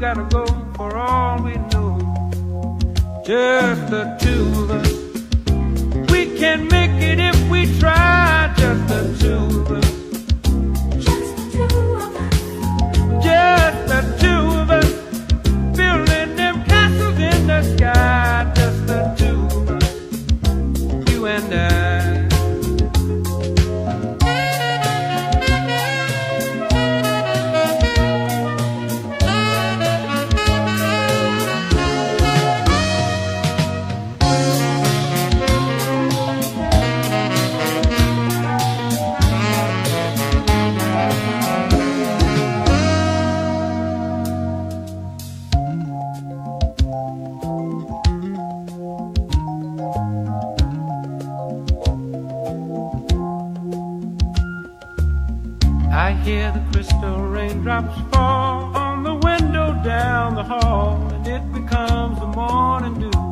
gotta go for all we know. Just the two of us. We can make it if we try. Just the two of us. Just the two of us. Just the two of us. Building them castles in the sky. Just the two of us. You and I. I hear the crystal raindrops fall on the window down the hall, and it becomes the morning dew.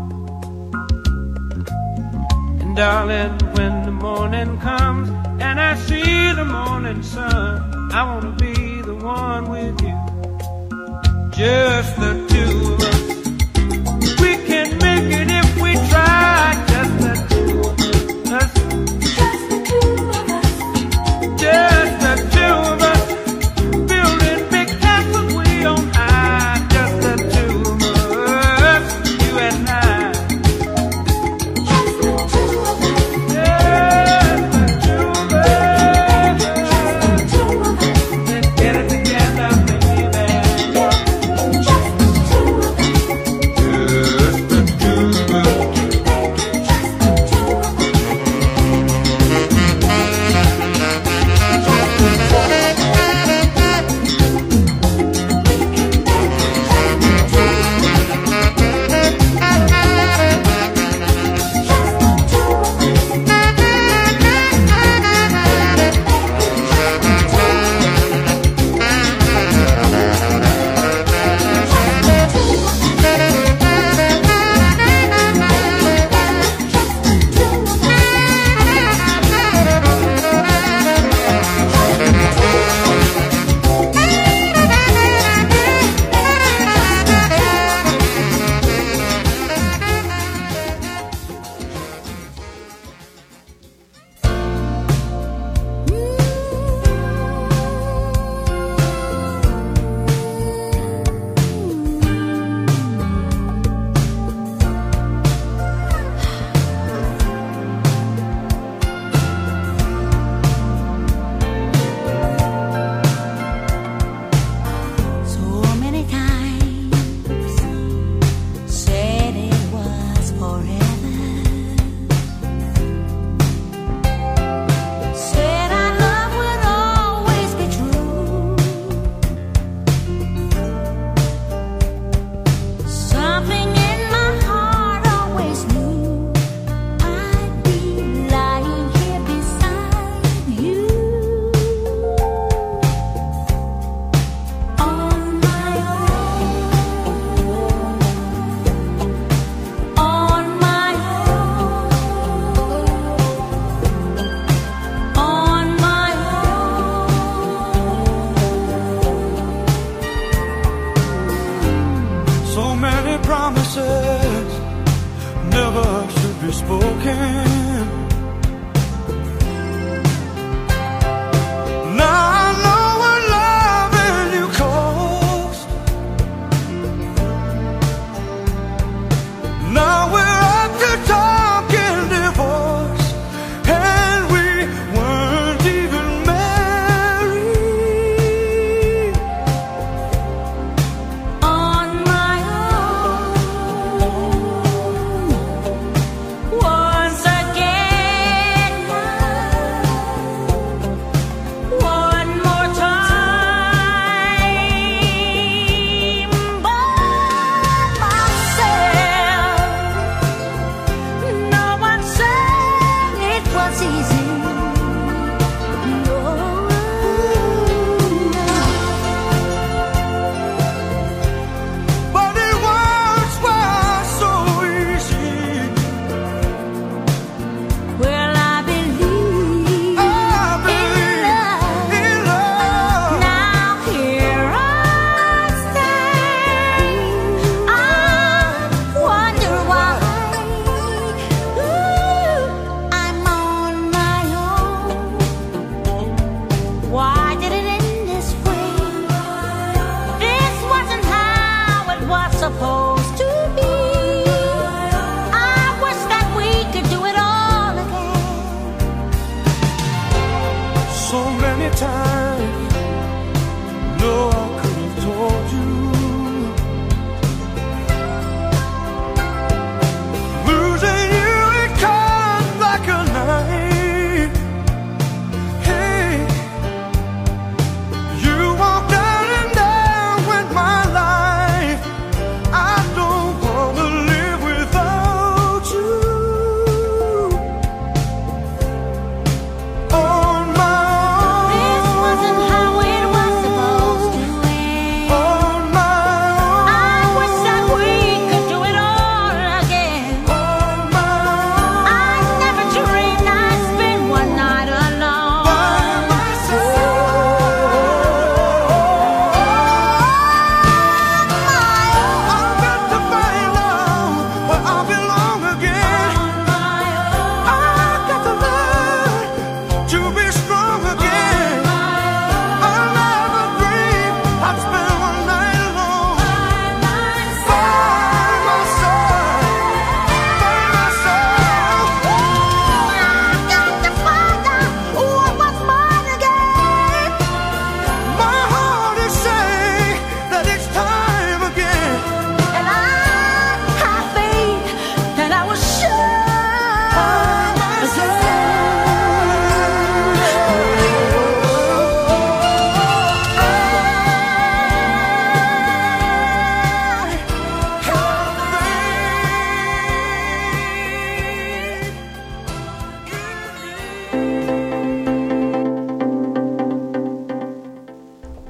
And darling, when the morning comes and I see the morning sun, I wanna be the one with you. Just the two of us. We can make it if we try. Just the two of us. Just the two of us. Just the two of us, building big castles way on high. Just the two of us, you and I. Just the two of us. Just the two of us. Just the two of us. Let's get it together, baby. Just the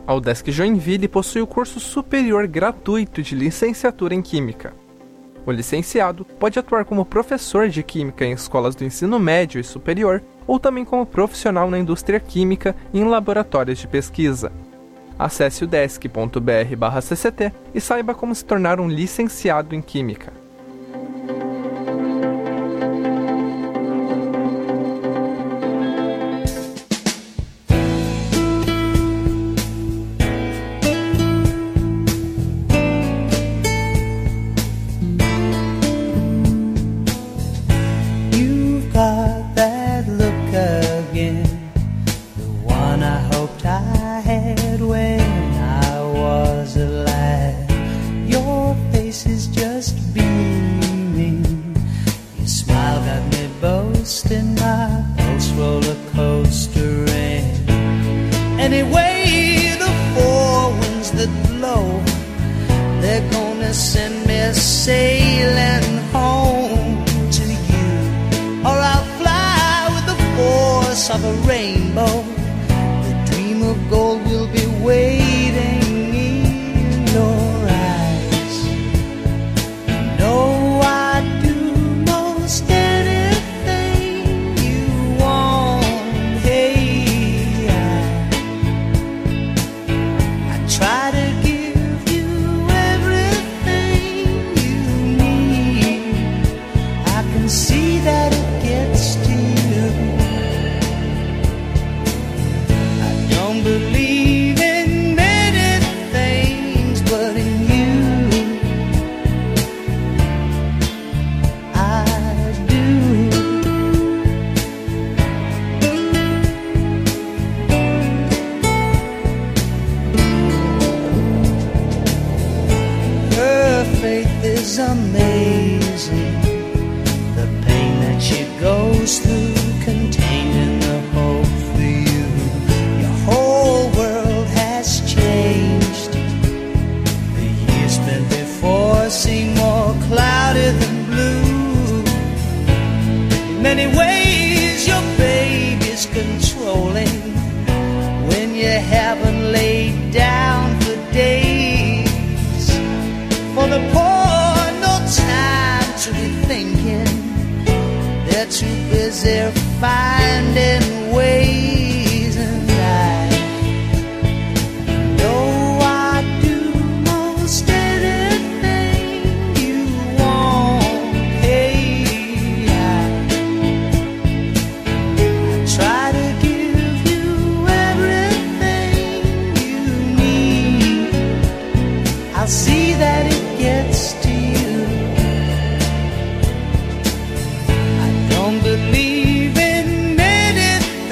A UDESC Joinville possui o curso superior gratuito de licenciatura em Química. O licenciado pode atuar como professor de Química em escolas do ensino médio e superior ou também como profissional na indústria química e em laboratórios de pesquisa. Acesse udesc.br/cct e saiba como se tornar um licenciado em Química. Anyway, the four winds that blow, they're gonna send me sailing home to you. Or I'll fly with the force of a rainbow. The dream of gold will be waiting in your eyes. You know I'd do most anything you want. Hey, I try to give you everything you need. I can see that it gets to you. I don't believe in many things, but in you I do. Her faith is amazing. The pain that she goes through, contained in the hope for you. Your whole world has changed. The years spent before seem more cloudy than blue. In many ways, your baby's controlling when you haven't laid down for days. For the poor, no time to be thinking. They're too busy finding ways, and I know I'd do most anything you want. Hey, I try to give you everything you need. I'll see that it gets to you. I don't believe in many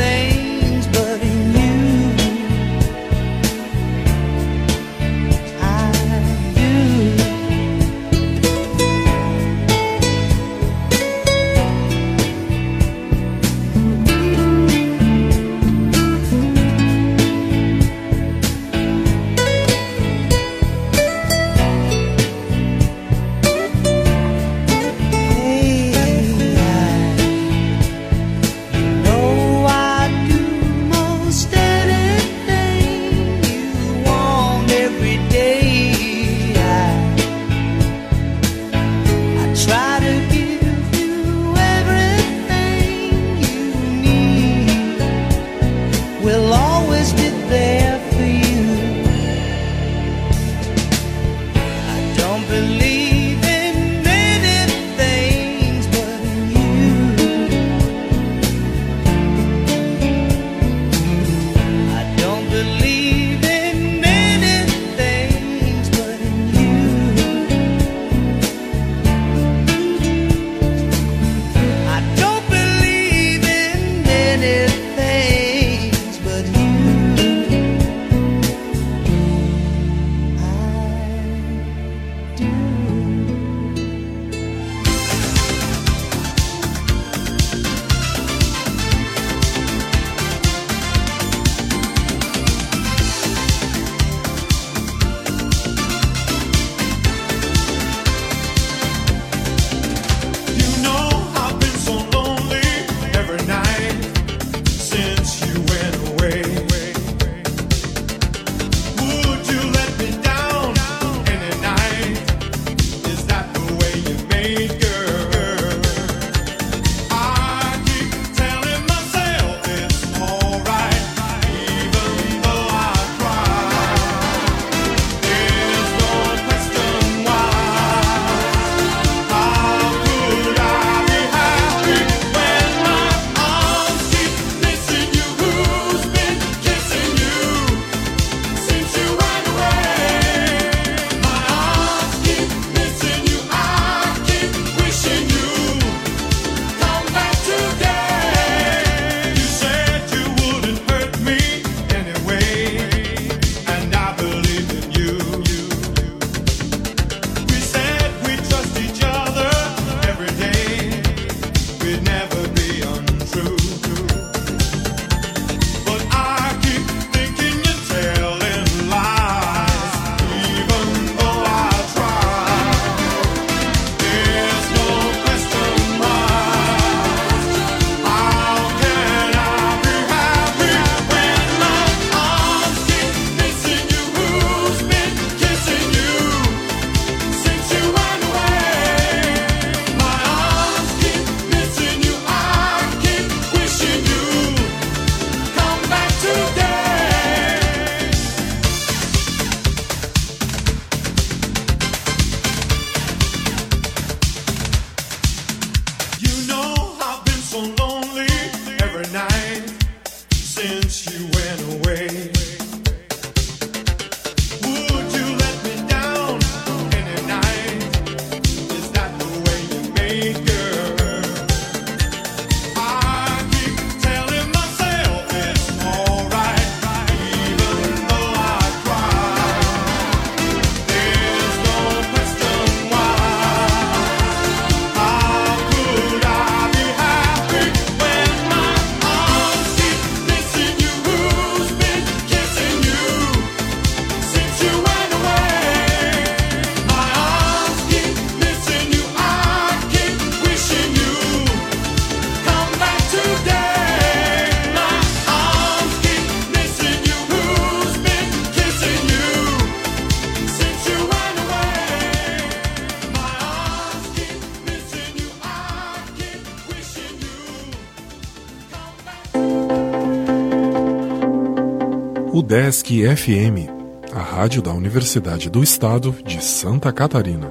Udesc FM, a rádio da Universidade do Estado de Santa Catarina.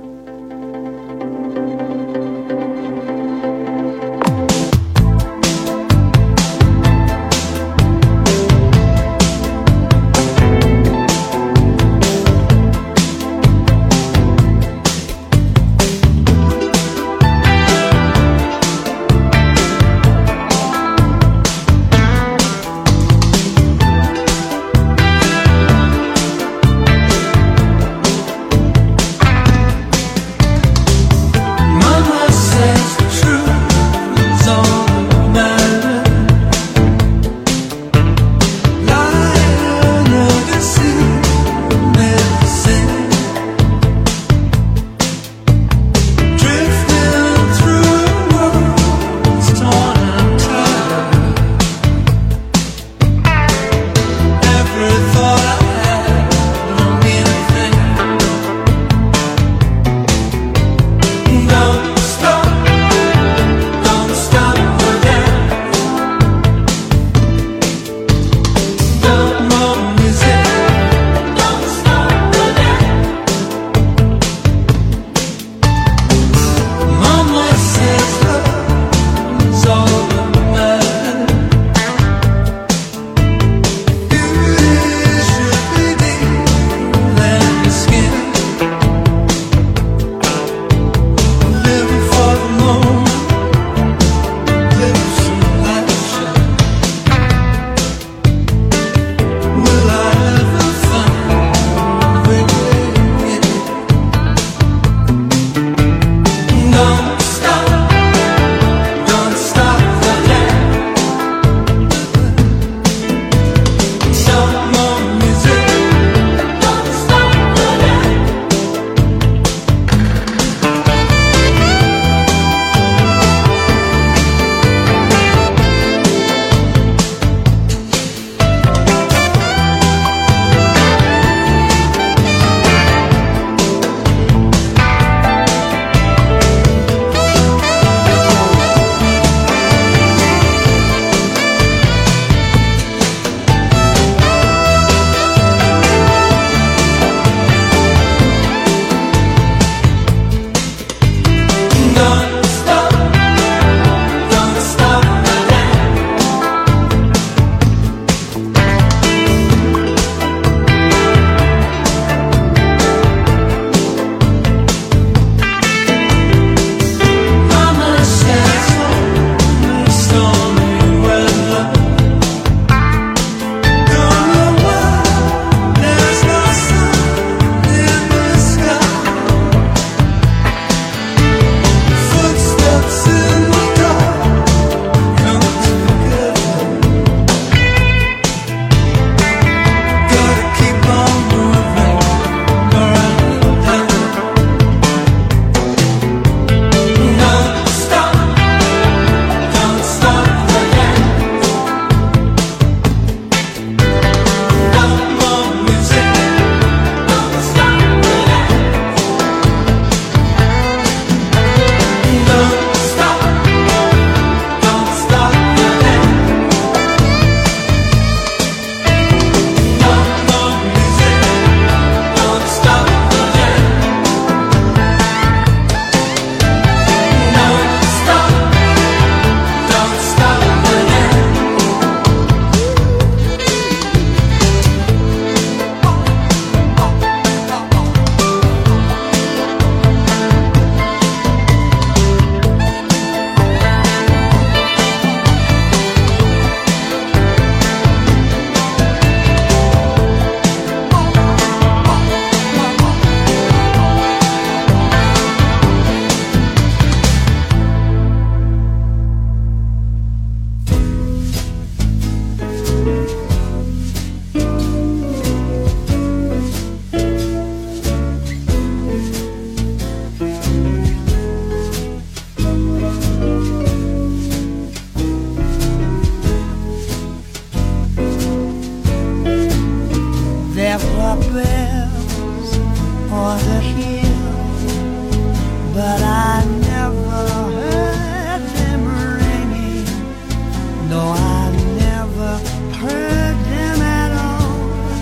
No, I never heard them at all.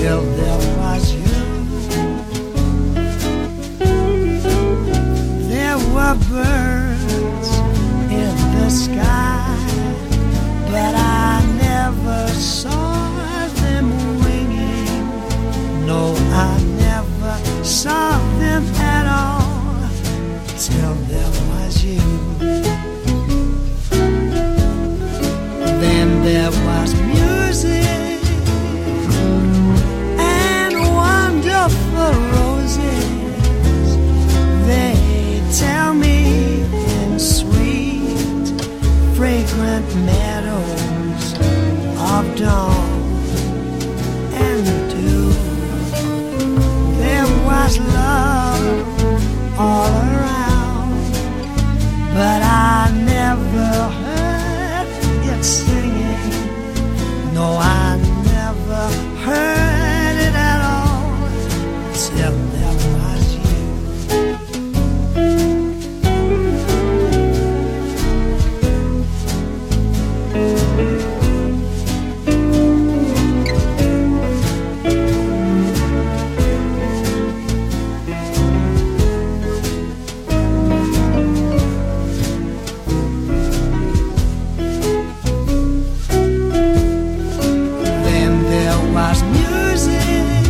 till there was you. There were birds in the sky, but I never saw them winging. No, I never saw them at all till there was you. Then there was music and wonderful roses. They tell me in sweet, fragrant meadows of dawn and dew. There was love all around, but I never heard it singing. No, I never heard it at all till there was you. Then there was music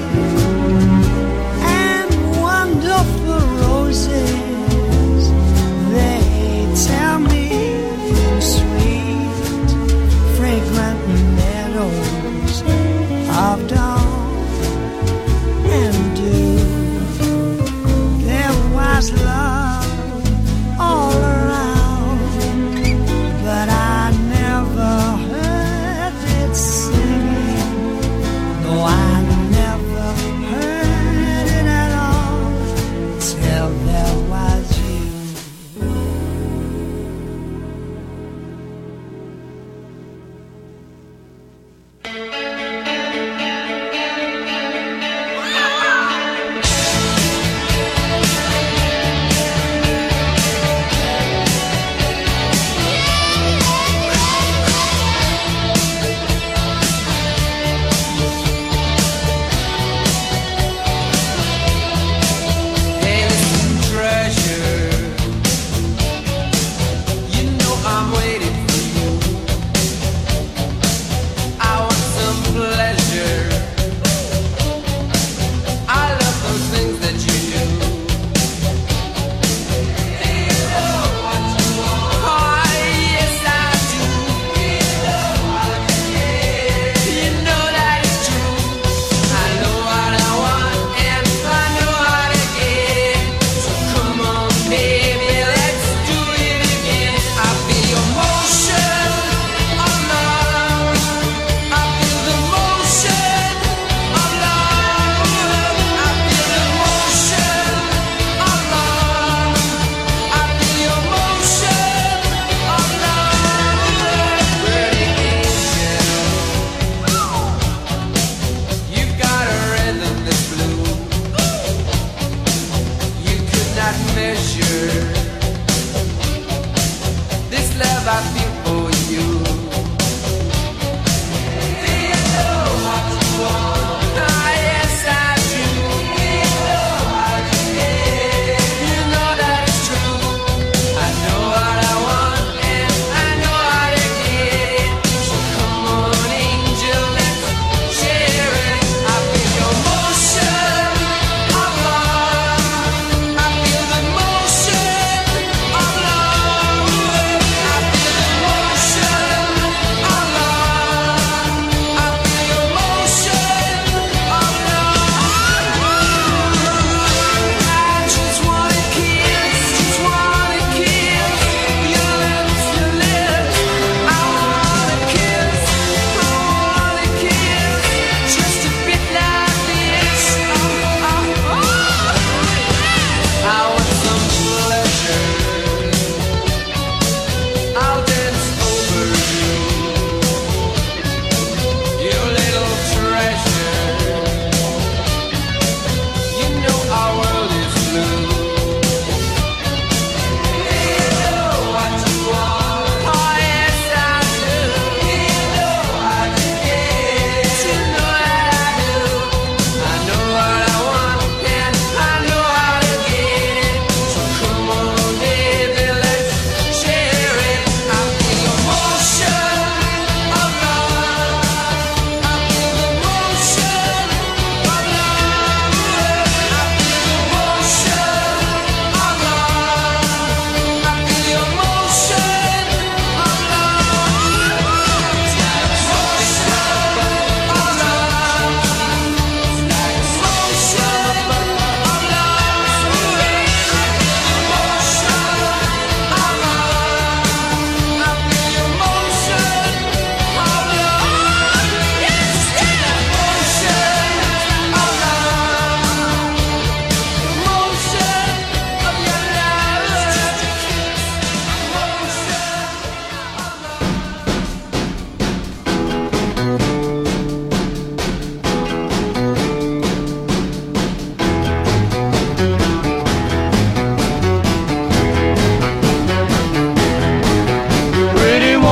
and wonderful roses. They tell me in sweet, fragrant meadows of dawn and dew. There was love all around, but I never heard it singing. No, I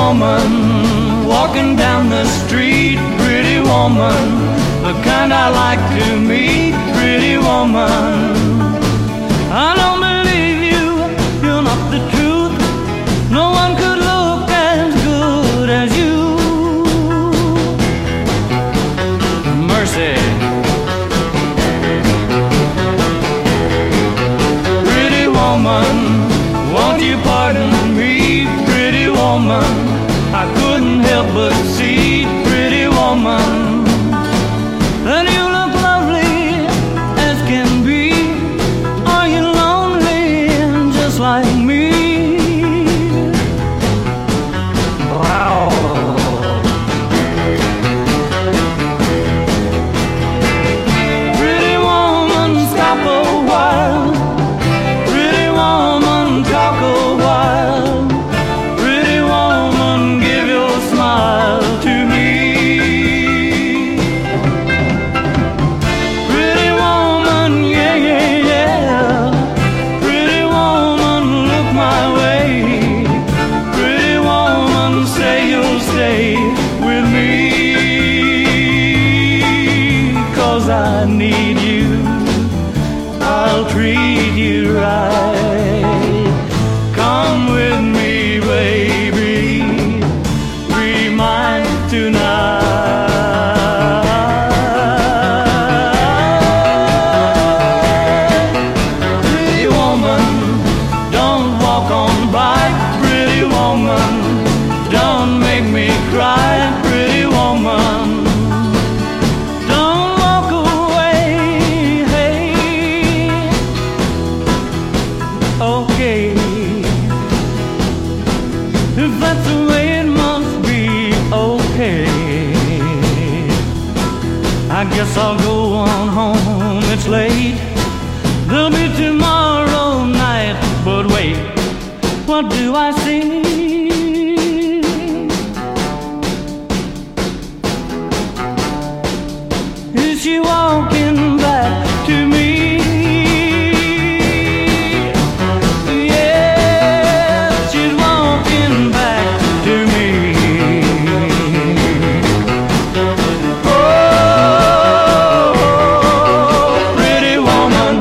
woman walking down the street, pretty woman, the kind I like to meet, pretty woman. I don't believe you, you're not the truth. No one could look as good as you. Mercy. Pretty woman, won't you pardon me, pretty woman? I couldn't help but see, pretty woman, that you look lovely as can be. Are you lonely just like me? Wow. Pretty woman, stop a while. Pretty woman, talk a while. Pretty woman, give your smile to me. Pretty woman, yeah, yeah, yeah. Pretty woman, look my way. Pretty woman, say you'll stay with me. 'Cause I need you, I'll treat you right. Come with me, baby, be mine tonight. Pretty woman, don't walk on by. Pretty woman, don't make me cry. Pretty woman, don't walk away. Hey, okay, if that's the way it must be, okay. I guess I'll go on home, it's late. There'll be tomorrow night, but wait, what do I see? Is she walking back to me? Yes, she's walking back to me. Oh, pretty woman.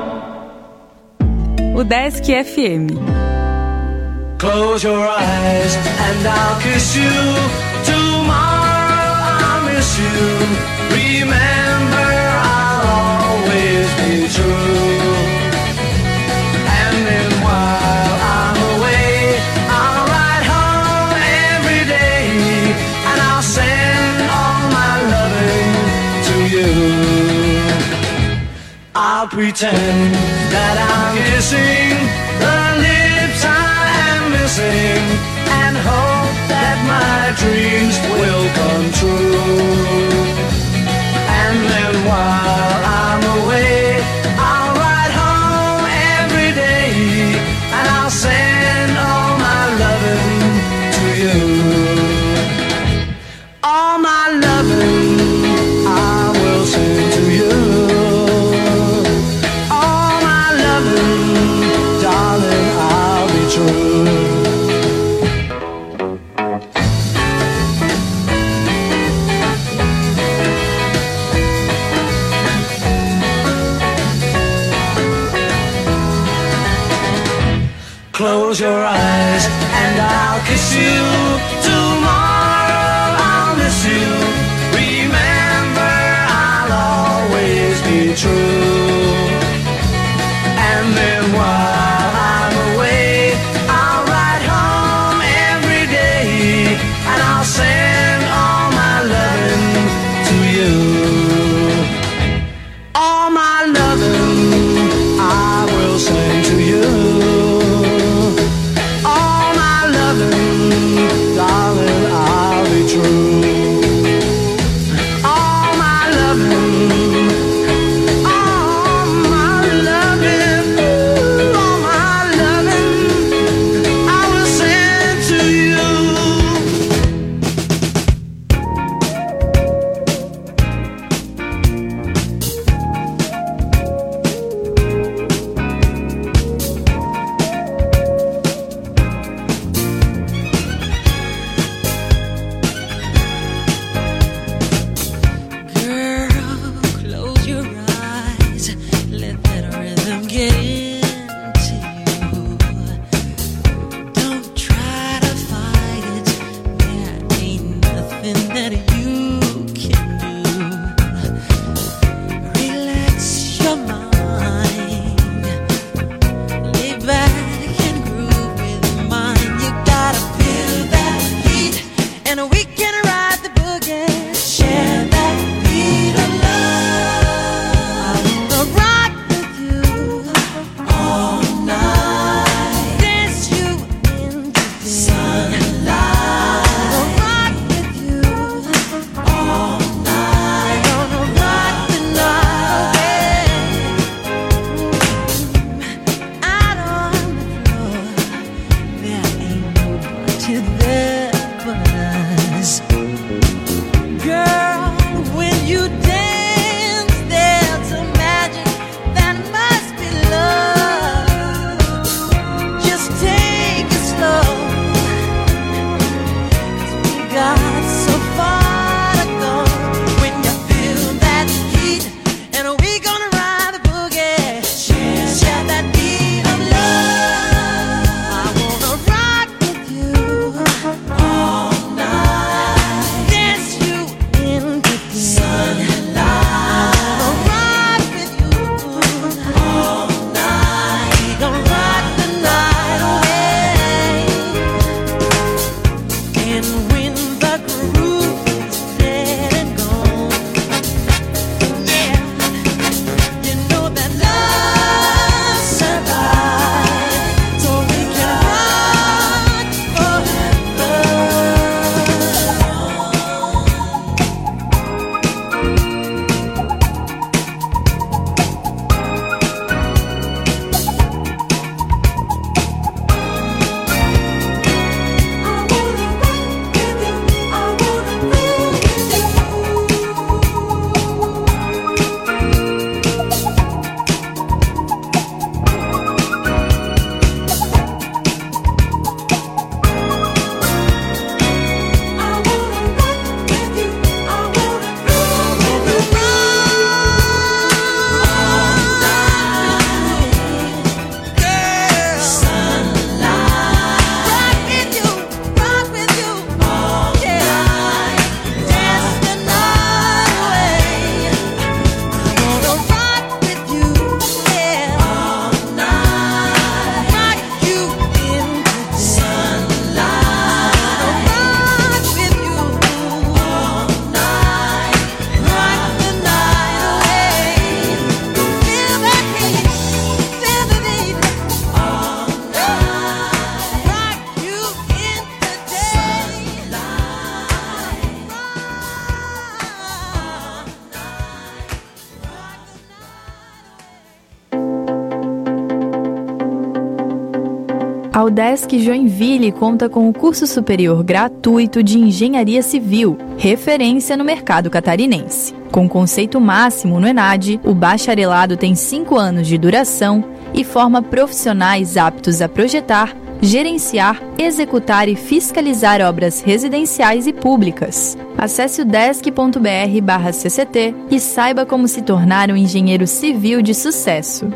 Udesc FM. Close your eyes and I'll kiss you. Tomorrow I'll miss you. Remember, I'll always be true. And then while I'm away, I'll ride home every day, and I'll send all my loving to you. I'll pretend that I'm kissing the lips I am missing, and hope that my dreams will come true. And then while I'm away, I'll ride home every day, and I'll send all my loving to you. All my loving I will send to you. All my loving, darling, I'll be true. Close your eyes and I'll kiss you. Tomorrow I'll miss you. Remember, I'll always be true. And then while I'm away, I'll ride home every day, and I'll send all my loving to you. All my loving I will send to you. All my loving, darling, I'll be true. All my loving, all A UDESC Joinville conta com o curso superior gratuito de Engenharia Civil, referência no mercado catarinense. Com conceito máximo no ENAD, o bacharelado tem 5 anos de duração e forma profissionais aptos a projetar, gerenciar, executar e fiscalizar obras residenciais e públicas. Acesse udesc.br/cct e saiba como se tornar um engenheiro civil de sucesso.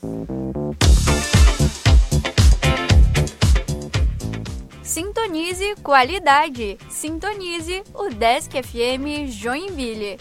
Sintonize qualidade. Sintonize o Desk FM Joinville.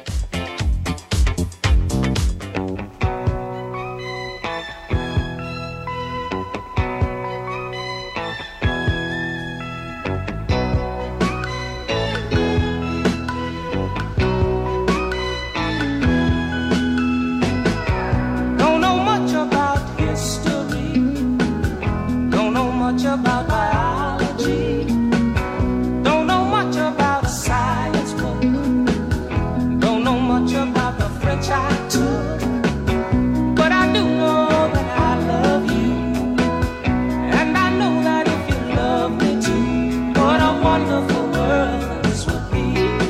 Don't know much about history. Don't know much about biology. Don't know much about a science book. Don't know much about the French I took. But I do know that I love you. And I know that if you love me too, what a wonderful world this would be.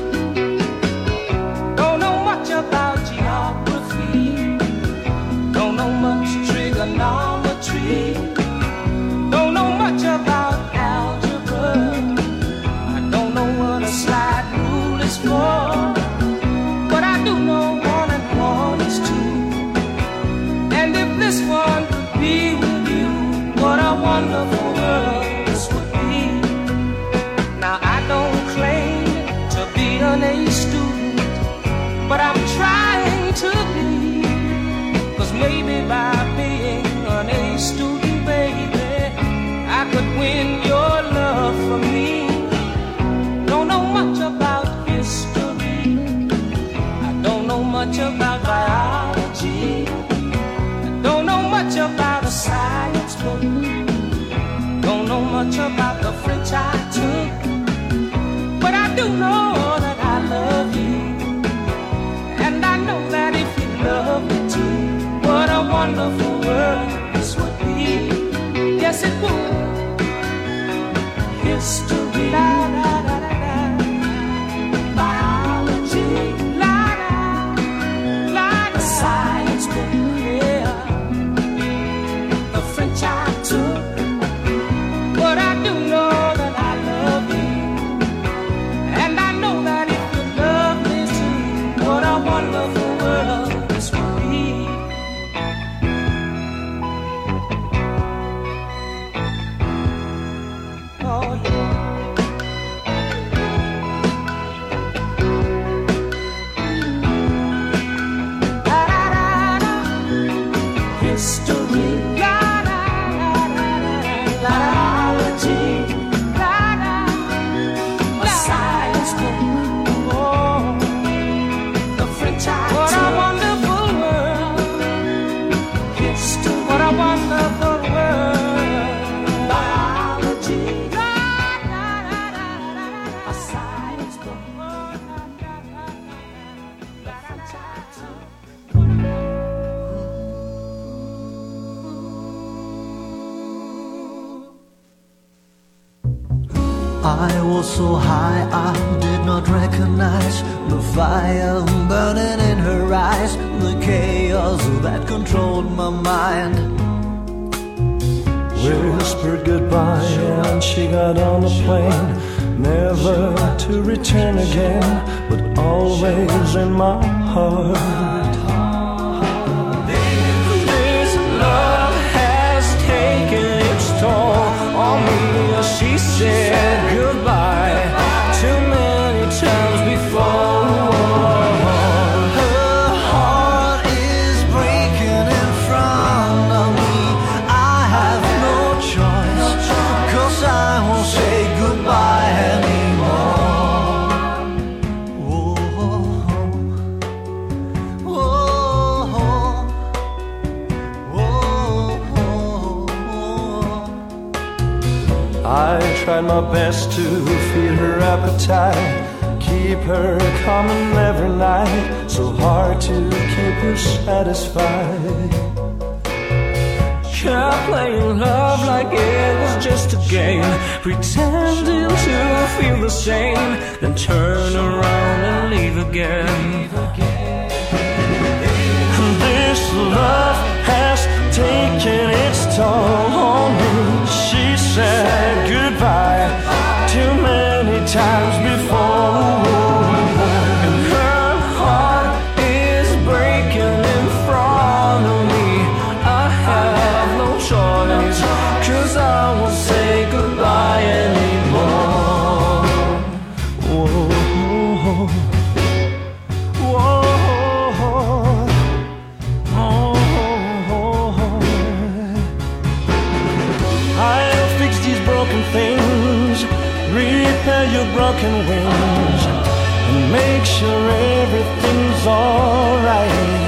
Don't know much about geography. Don't know much trigonometry. Don't know much about algebra. I don't know what a slide rule is for. But I do know 1 and 1 is 2. And if this one could be with you, what a wonderful world this would be. Now I don't claim to be an A student, but I'm trying to be. 'Cause maybe by being an A student, baby, I could win your love for me. Don't know much about history. I don't know much about biology. I don't know much about a science book. Don't know much about the French I took. But I do know that I love you. And I know that if you love me too, what a wonderful world this would be. Yes, it would. History, la la la la la. Biology, la la la la. Science book, yeah. The French I took. But I do know that I love you. And I know that if you love me too, what a wonderful world this would be. Oh yeah. La la la la. History. La la la la la. Biology. La la. A science book. Oh. The French I took. What a wonderful world. History. What a wonderful world. Biology. La la la la la. A science book. Oh, la la la la la. The French I took. I was so high I did not recognize the fire burning in her eyes, the chaos that controlled my mind. We whispered goodbye and she got on a plane, never to return again, but always in my heart. This love has taken its toll on me. She said goodbye too many times before. Her heart is breaking in front of me. I have no choice, 'cause I won't say goodbye anymore. Oh, oh, oh, oh. I tried my best to feed her appetite, keep her coming every night, so hard to keep her satisfied. Kept playing love like it was just a game, pretending to feel the same, then turn around and leave again. This love has taken its toll on me. She said goodbye too many times before, and her heart is breaking in front of me. I I'll fix these broken things, repair your broken wings, and make sure everything's alright.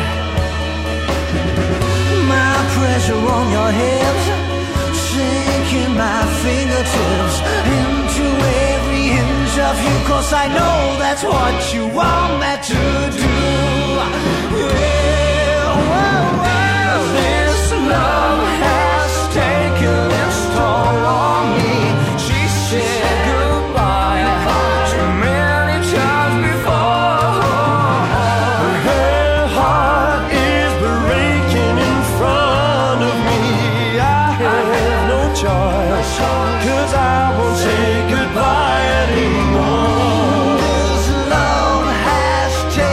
My pressure on your hips, sinking my fingertips into every inch of you, 'cause I know that's what you want me to do. Yeah, whoa, whoa. This love has taken its toll on me. She said goodbye too many times before. Her heart is breaking in front of me. I have no choice, 'cause I won't say goodbye anymore. This love has taken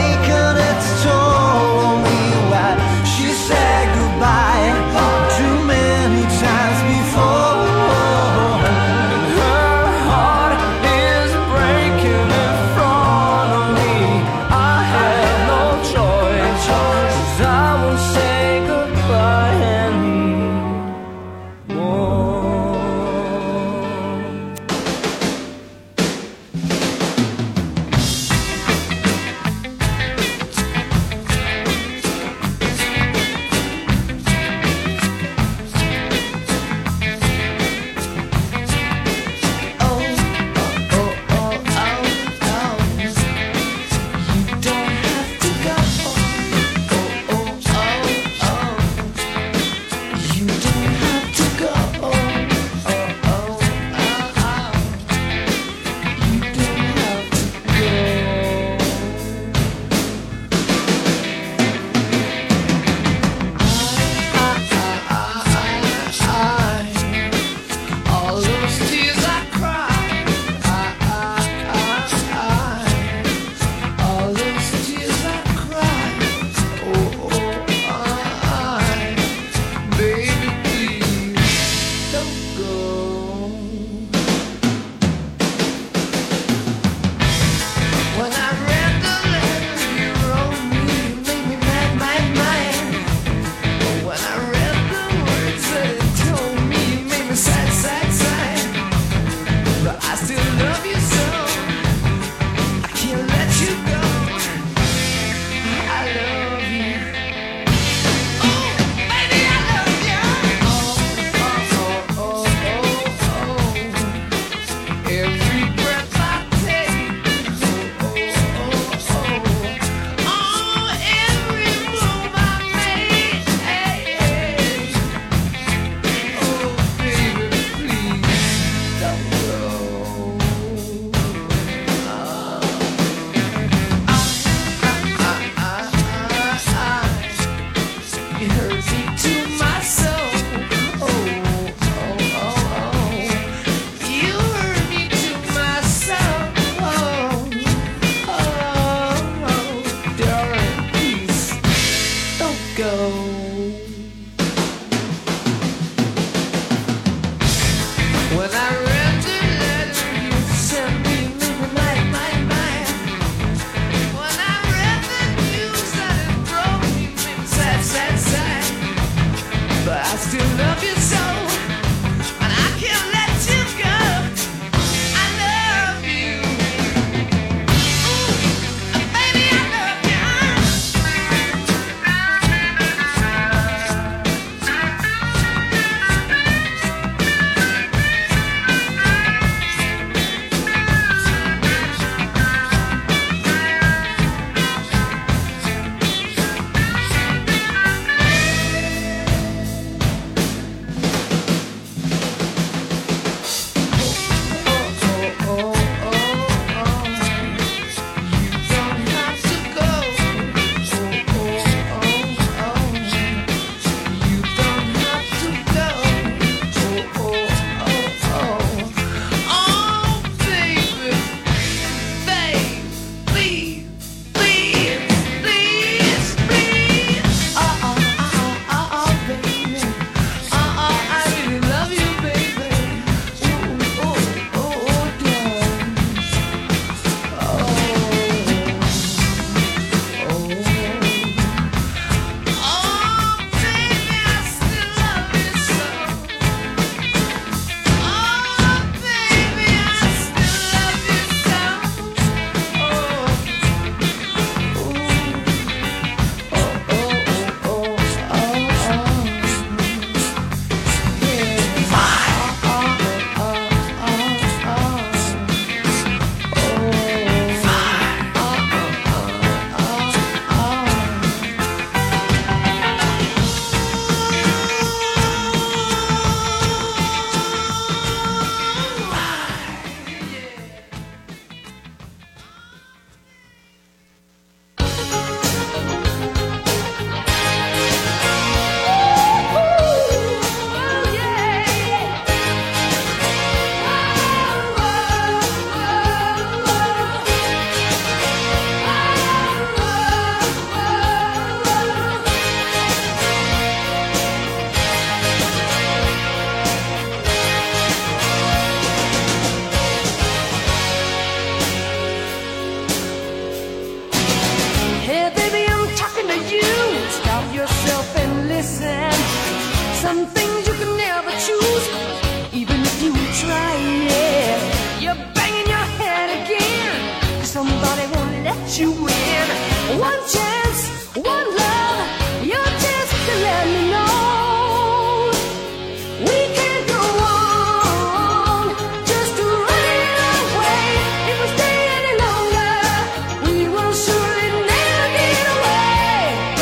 Yeah, baby, I'm talking to you. Stop yourself and listen. Some things you can never choose, even if you try, yeah. You're banging your head again. Somebody won't let you in. One chance, one love, your chance to let me know. We can't go on, just running away. If we stay any longer, we will surely never get away.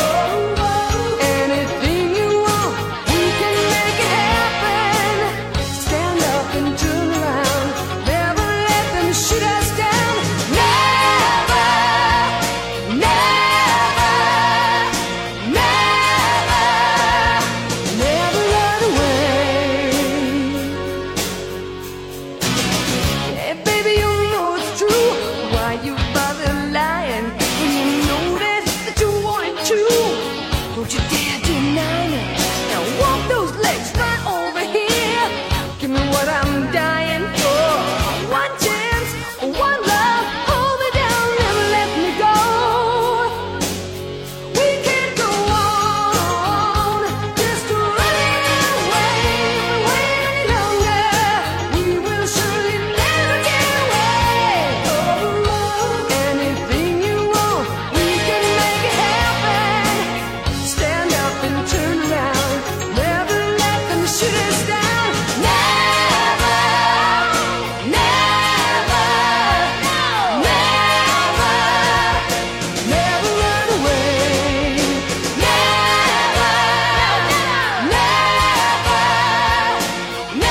Anything you want, we can make it happen. Stand up and turn around, never let them shoot us down. Never, never, never, never run away. Yeah, baby, you know it's true. Why you bother lying when you know that you wanted to? Don't you dare deny it. Now walk those legs right over here. Give me what I'm dying for. One chance, one love. Hold me down, never let me go. We can't go on, just running away. Wait any longer, we will surely never get away. Anything you want, we can make it happen. Stand up and turn around, never let them shoot us down. Never, never, never, never run away. Never, never,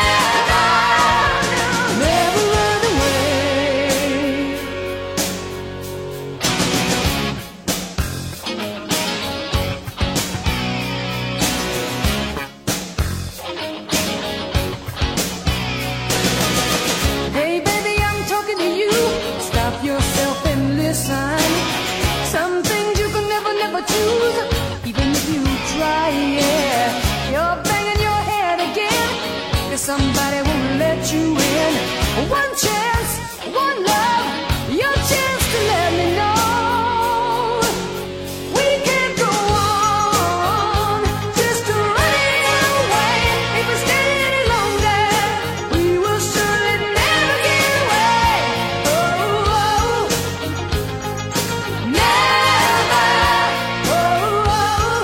never run away. Hey baby, I'm talking to you. Stop yourself and listen. Some things you can never, never choose, even if you try, yeah. You're banging your head again, 'cause somebody won't let you in. One chance, one love, your chance to let me know. We can't go on, just running away. If we stay any longer, we will surely never get away. Oh, never. Oh,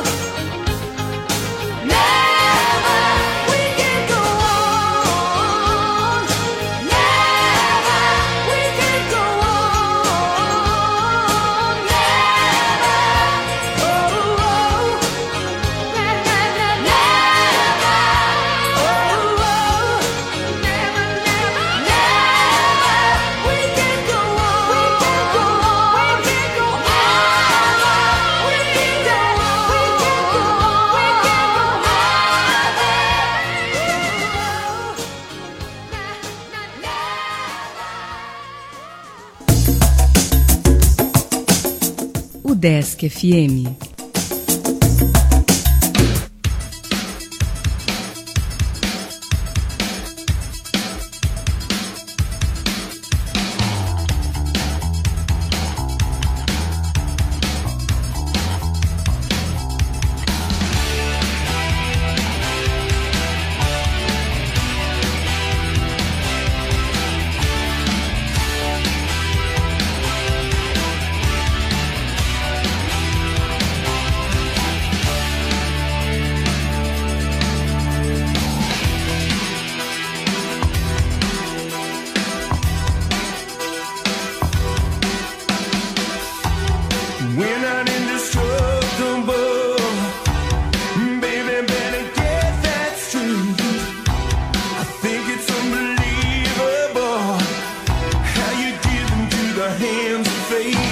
never. We can't go on. Never. We can't go on. Never. Oh, never, never. Oh, never, never, never. We can't go on. We can't go on. We can't go on. We can't go on. We can't go on. Udesc FM. We're not indestructible. Baby, better get that straight. I think it's unbelievable how you give into the hands of fate.